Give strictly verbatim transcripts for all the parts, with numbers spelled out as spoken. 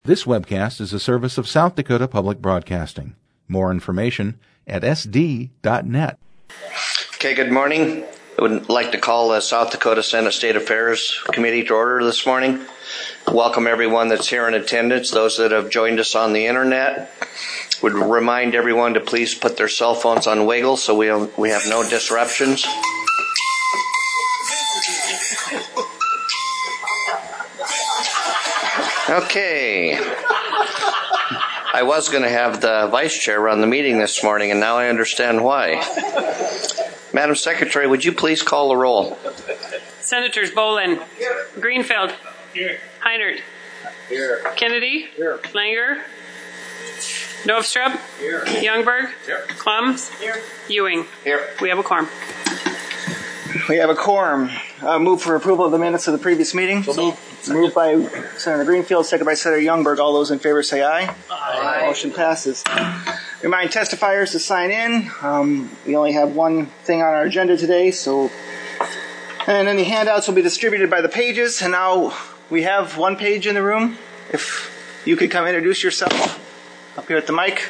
This webcast is a service of South Dakota Public Broadcasting. More information at s d dot net. Okay, good morning. I would like to call the South Dakota Senate State Affairs Committee to order this morning. Welcome everyone that's here in attendance, those that have joined us on the internet. Would remind everyone to please put their cell phones on wiggle so we have, we have no disruptions. Okay. I was going to have the vice chair run the meeting this morning, and now I understand why. Madam Secretary, would you please call the roll? Senators Bolin. Here. Greenfield. Here. Heinert. Here. Kennedy. Here. Langer. Novstrup. Here. Youngberg. Here. Klums. Here. Ewing. Here. We have a quorum. We have a quorum. Uh, move for approval of the minutes of the previous meeting. So moved. Moved by Senator Greenfield, second by Senator Youngberg. All those in favor say aye. Aye. Motion passes. Remind testifiers to sign in. Um, we only have one thing on our agenda today, so and any handouts will be distributed by the pages. And now we have one page in the room. If you could come introduce yourself up here at the mic.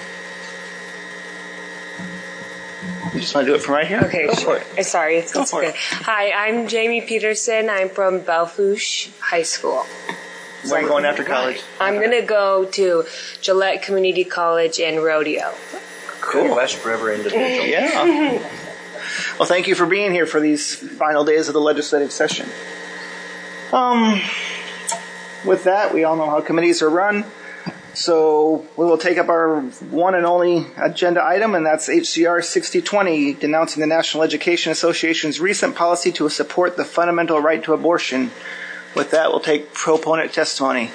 You just want to do it from right here? Okay, Go sure. for it. Sorry, it's, Go it's for good. it. Hi, I'm Jamie Peterson. I'm from Belfouche High School. Where are you going after college? I'm going to go to Gillette Community College in Rodeo. Cool. West River individual. Yeah. Well, thank you for being here for these final days of the legislative session. Um, with that, we all know how committees are run. So we will take up our one and only agenda item, and that's H C R sixty twenty, denouncing the National Education Association's recent policy to support the fundamental right to abortion. With that, we'll take proponent testimony.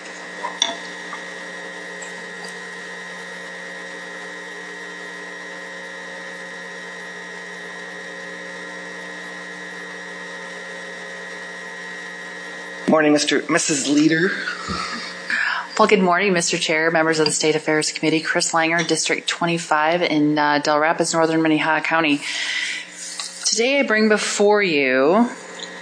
Morning, Mister Missus Leader. Well, good morning, Mister Chair, members of the State Affairs Committee. Chris Langer, District twenty-five in uh, Del Rapids, Northern Minnehaha County. Today I bring before you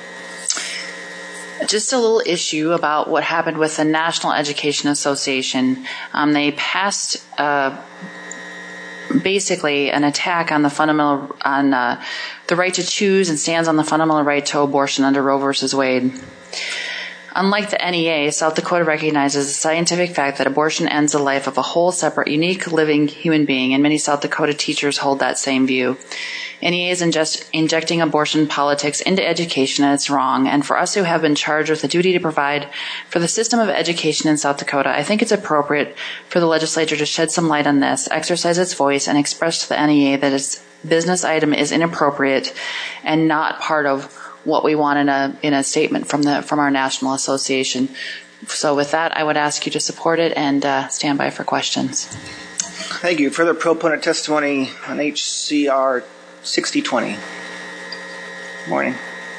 just a little issue about what happened with the National Education Association. Um, they passed uh, basically an attack on the fundamental on uh, the right to choose and stands on the fundamental right to abortion under Roe versus Wade. Unlike the N E A, South Dakota recognizes the scientific fact that abortion ends the life of a whole, separate, unique, living human being, and many South Dakota teachers hold that same view. N E A is ingest- injecting abortion politics into education, and it's wrong. And for us who have been charged with the duty to provide for the system of education in South Dakota, I think it's appropriate for the legislature to shed some light on this, exercise its voice, and express to the N E A that its business item is inappropriate and not part of what we want in a in a statement from the from our national association. So with that, I would ask you to support it and uh, stand by for questions. Thank you. Further proponent testimony on H C R sixty twenty. Morning.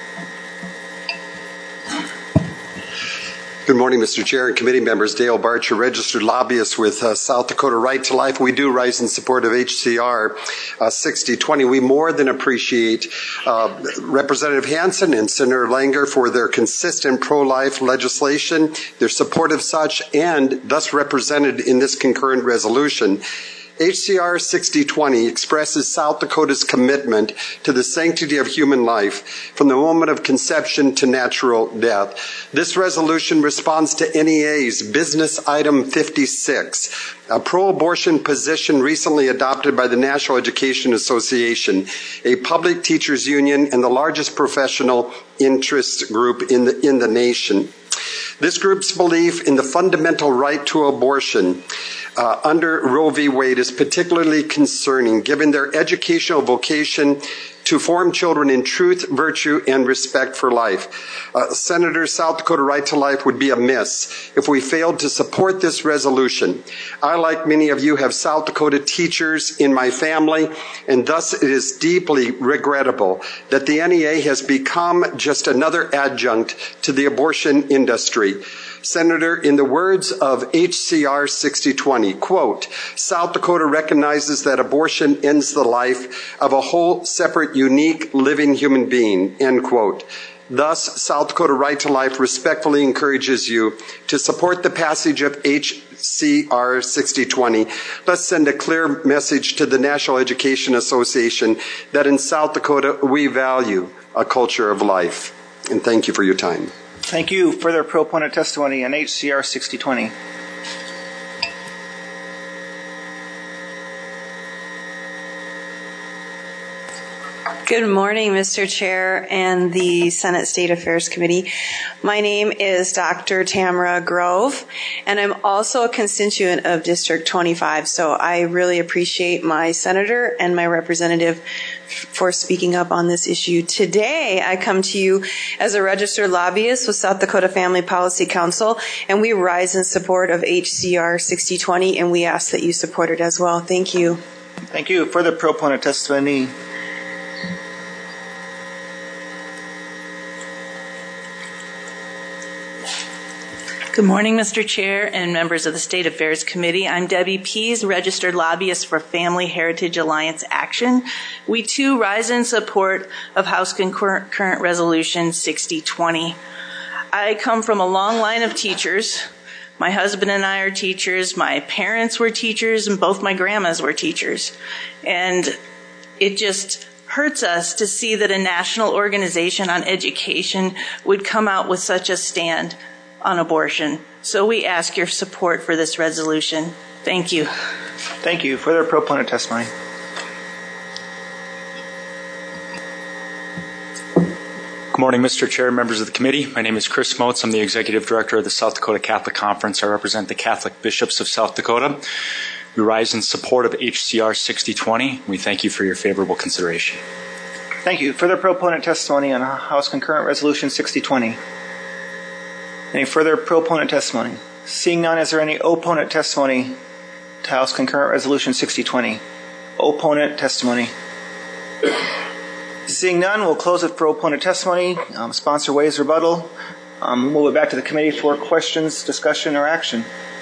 Good morning, Mister Chair and committee members. Dale Barcher, registered lobbyist with uh, South Dakota Right to Life. We do rise in support of H C R uh, sixty twenty. We more than appreciate uh, Representative Hansen and Senator Langer for their consistent pro-life legislation, their support of such, and thus represented in this concurrent resolution. H C R sixty twenty expresses South Dakota's commitment to the sanctity of human life from the moment of conception to natural death. This resolution responds to N E A's Business Item fifty-six, a pro-abortion position recently adopted by the National Education Association, a public teachers union and the largest professional interest group in the, in the nation. This group's belief in the fundamental right to abortion Uh, under Roe v. Wade is particularly concerning, given their educational vocation to form children in truth, virtue, and respect for life. Uh, Senator, South Dakota Right to Life would be amiss if we failed to support this resolution. I, like many of you, have South Dakota teachers in my family, and thus it is deeply regrettable that the N E A has become just another adjunct to the abortion industry. Senator, in the words of H C R sixty twenty, quote, South Dakota recognizes that abortion ends the life of a whole, separate, unique, living human being, end quote. Thus, South Dakota Right to Life respectfully encourages you to support the passage of H C R sixty twenty. Let's send a clear message to the National Education Association that in South Dakota we value a culture of life. And thank you for your time. Thank you. Further proponent testimony on H C R sixty twenty. Good morning, Mister Chair and the Senate State Affairs Committee. My name is Doctor Tamara Grove, and I'm also a constituent of District twenty-five, so I really appreciate my senator and my representative for speaking up on this issue. Today, I come to you as a registered lobbyist with South Dakota Family Policy Council, and we rise in support of H C R sixty twenty, and we ask that you support it as well. Thank you. Thank you. Further proponent testimony. Good morning, Mister Chair and members of the State Affairs Committee. I'm Debbie Pease, registered lobbyist for Family Heritage Alliance Action. We too rise in support of House Concurrent Resolution sixty twenty. I come from a long line of teachers. My husband and I are teachers. My parents were teachers, and both my grandmas were teachers. And it just hurts us to see that a national organization on education would come out with such a stand on abortion. So we ask your support for this resolution. Thank you. Thank you. Further proponent testimony. Good morning, Mister Chair, members of the committee. My name is Chris Motes. I'm the Executive Director of the South Dakota Catholic Conference. I represent the Catholic Bishops of South Dakota. We rise in support of H C R sixty twenty. We thank you for your favorable consideration. Thank you. Further proponent testimony on House Concurrent Resolution sixty twenty. Any further proponent testimony? Seeing none, is there any opponent testimony to House Concurrent Resolution sixty twenty? Opponent testimony. Seeing none, we'll close it for opponent testimony. Um, sponsor waives rebuttal. Um, move it back to the committee for questions, discussion, or action.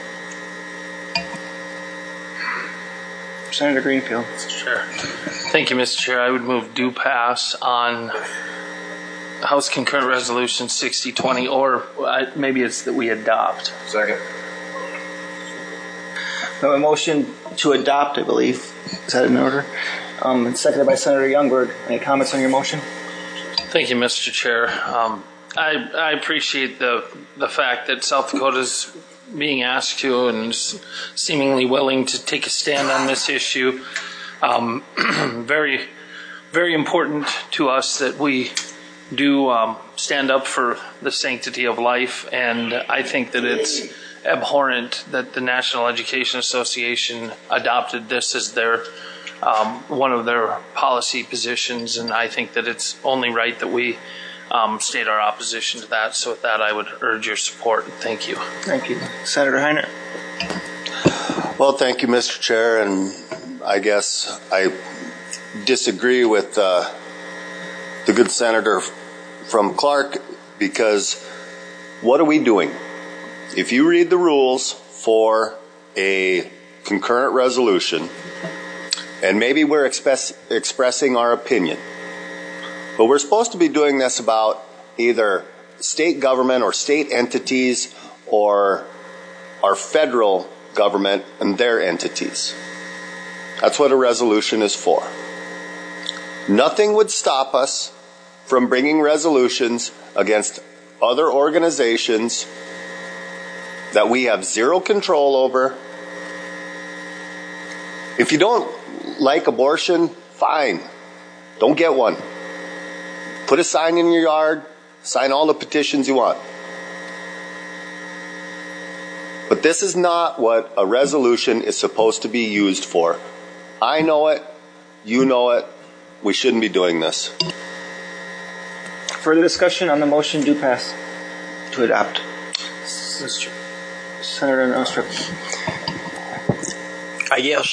Senator Greenfield. Sure. Thank you, Mister Chair. I would move do pass on House Concurrent Resolution sixty twenty, or uh, maybe it's that we adopt. Second. We have a motion to adopt, I believe. Is that in order? Um, and seconded by Senator Youngberg. Any comments on your motion? Thank you, Mister Chair. Um, I, I appreciate the the fact that South Dakota's being asked to and is seemingly willing to take a stand on this issue. Um, very, very important to us that we do um, stand up for the sanctity of life, and I think that it's abhorrent that the National Education Association adopted this as their um, one of their policy positions, and I think that it's only right that we um, state our opposition to that. So with that, I would urge your support. Thank you. Thank you. Senator Heiner. Well, thank you, Mister Chair, and I guess I disagree with uh, the good senator from Clark, because what are we doing? If you read the rules for a concurrent resolution, and maybe we're express, expressing our opinion, but we're supposed to be doing this about either state government or state entities or our federal government and their entities. That's what a resolution is for. Nothing would stop us from bringing resolutions against other organizations that we have zero control over. If you don't like abortion, fine. Don't get one. Put a sign in your yard, sign all the petitions you want. But this is not what a resolution is supposed to be used for. I know it. You know it. We shouldn't be doing this. Further discussion on the motion do pass to adopt. Senator Nostrip. I guess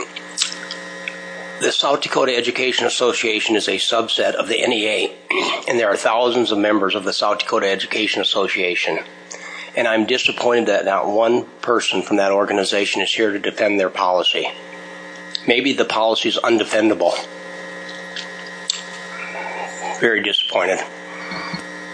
the South Dakota Education Association is a subset of the N E A, and there are thousands of members of the South Dakota Education Association. And I'm disappointed that not one person from that organization is here to defend their policy. Maybe the policy is undefendable. Very disappointed.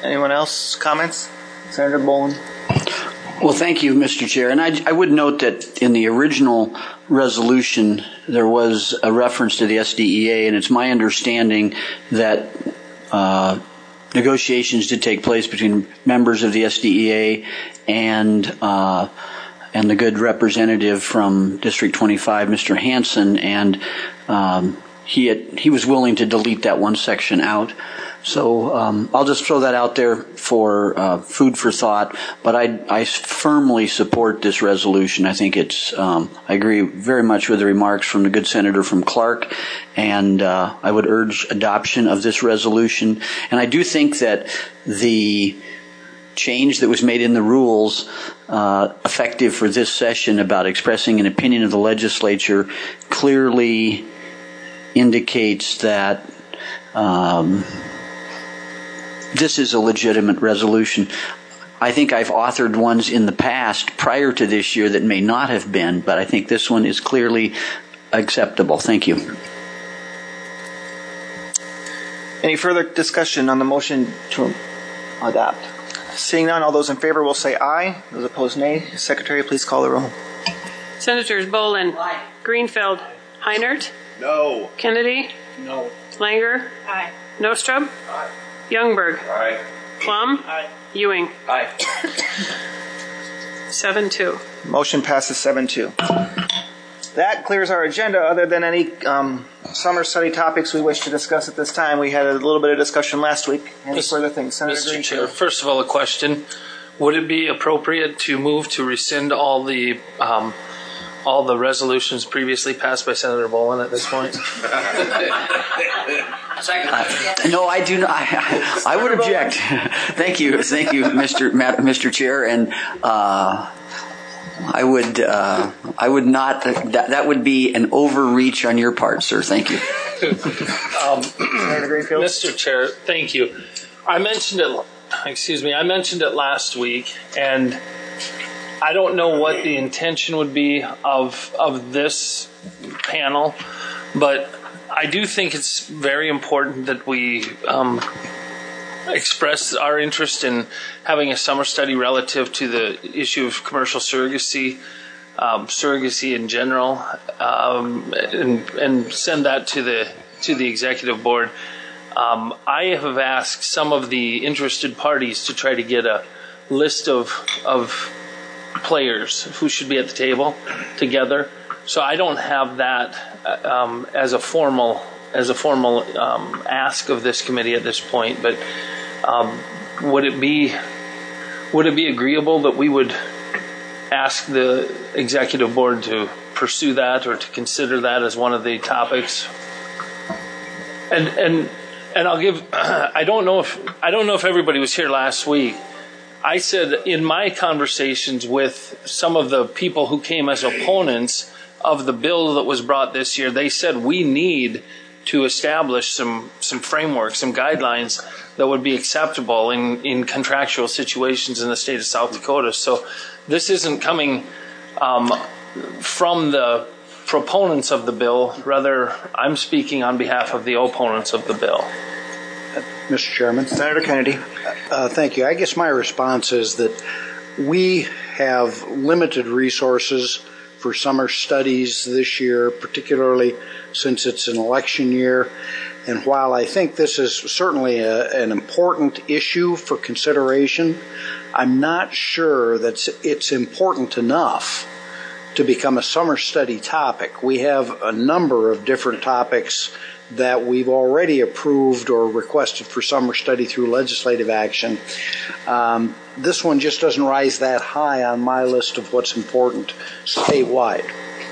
Anyone else? Comments? Senator Bolin. Well, thank you, Mister Chair. And I, I would note that in the original resolution, there was a reference to the S D E A, and it's my understanding that uh, negotiations did take place between members of the S D E A and uh, and the good representative from District twenty-five, Mister Hansen, and um, he had, he was willing to delete that one section out. So um, I'll just throw that out there for uh, food for thought. But I, I firmly support this resolution. I think it's. Um, I agree very much with the remarks from the good senator from Clark, and uh, I would urge adoption of this resolution. And I do think that the change that was made in the rules, uh, effective for this session, about expressing an opinion of the legislature, clearly indicates that. Um, This is a legitimate resolution. I think I've authored ones in the past prior to this year that may not have been, but I think this one is clearly acceptable. Thank you. Any further discussion on the motion to adopt? Seeing none, all those in favor will say aye. Those opposed, nay. Secretary, please call the roll. Senators Bolin. Aye. Greenfield. Heinert. No. Kennedy. No. Langer. Aye. Nostrom. Aye. Youngberg. Aye. Plum. Aye. Ewing. Aye. Seven two. Motion passes seven two. That clears our agenda. Other than any um, summer study topics we wish to discuss at this time, we had a little bit of discussion last week. Any Mister further things? Senator Mister Greenfield. Chair, first of all, a question. Would it be appropriate to move to rescind all the um, all the resolutions previously passed by Senator Bolin at this point? Uh, no, I do not. I, I would object. Thank you, thank you, Mister Mister Chair, and uh, I would uh, I would not. That, that would be an overreach on your part, sir. Thank you. um, Mister Chair, thank you. I mentioned it. Excuse me. I mentioned it last week, and I don't know what the intention would be of of this panel, but I do think it's very important that we um, express our interest in having a summer study relative to the issue of commercial surrogacy, um, surrogacy in general, um, and, and send that to the to the executive board. Um, I have asked some of the interested parties to try to get a list of of players who should be at the table together. So I don't have that um, as a formal as a formal um, ask of this committee at this point. But um, would it be would it be agreeable that we would ask the executive board to pursue that or to consider that as one of the topics? And and and I'll give. I don't know if I don't know if everybody was here last week. I said in my conversations with some of the people who came as opponents of the bill that was brought this year, they said we need to establish some some frameworks, some guidelines that would be acceptable in, in contractual situations in the state of South Dakota. So this isn't coming um, from the proponents of the bill. Rather, I'm speaking on behalf of the opponents of the bill. Mister Chairman. Senator Kennedy. Uh, thank you. I guess my response is that we have limited resources for summer studies this year, particularly since it's an election year. And while I think this is certainly a, an important issue for consideration, I'm not sure that it's important enough to become a summer study topic. We have a number of different topics that we've already approved or requested for summer study through legislative action. Um, this one just doesn't rise that high on my list of what's important statewide.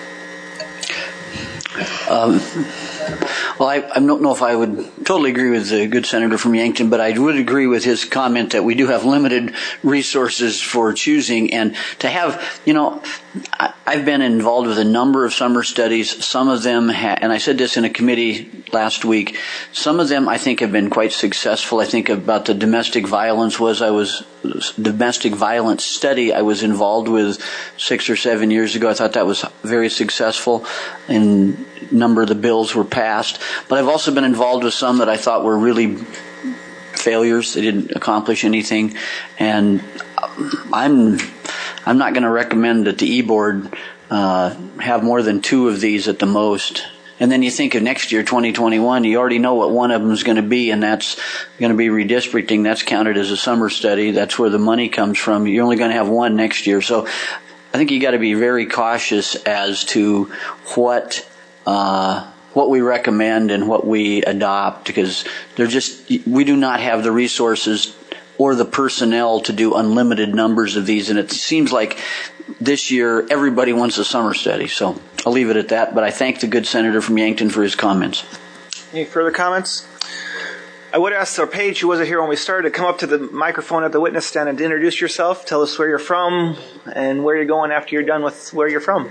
Um, well, I, I don't know if I would totally agree with the good senator from Yankton, but I would agree with his comment that we do have limited resources for choosing. And to have, you know, I, I've been involved with a number of summer studies. Some of them, ha- and I said this in a committee last week, some of them I think have been quite successful. I think about the domestic violence was I was domestic violence study I was involved with six or seven years ago. I thought that was very successful, and a number of the bills were passed. But I've also been involved with some that I thought were really failures. They didn't accomplish anything, and I'm I'm not going to recommend that the E-Board uh, have more than two of these at the most. And then you think of next year, twenty twenty-one, you already know what one of them is going to be, and that's going to be redistricting. That's counted as a summer study. That's where the money comes from. You're only going to have one next year. So I think you got to be very cautious as to what uh, what we recommend and what we adopt, because they're just we do not have the resources or the personnel to do unlimited numbers of these, and it seems like this year everybody wants a summer study. So I'll leave it at that, but I thank the good senator from Yankton for his comments. Any further comments? I would ask our Paige, who wasn't here when we started, to come up to the microphone at the witness stand and to introduce yourself. Tell us where you're from and where you're going after you're done with where you're from.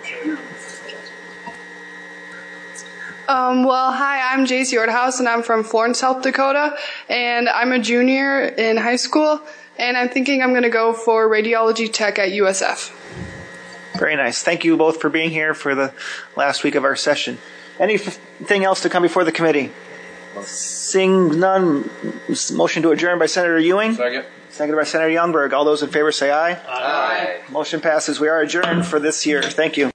Um, well, hi, I'm J C Orthouse, and I'm from Florence, South Dakota, and I'm a junior in high school, and I'm thinking I'm going to go for radiology tech at U S F. Very nice. Thank you both for being here for the last week of our session. Anything else to come before the committee? Seeing none, motion to adjourn by Senator Ewing. Second. Seconded by Senator Youngberg. All those in favor say aye. Aye. Motion passes. We are adjourned for this year. Thank you.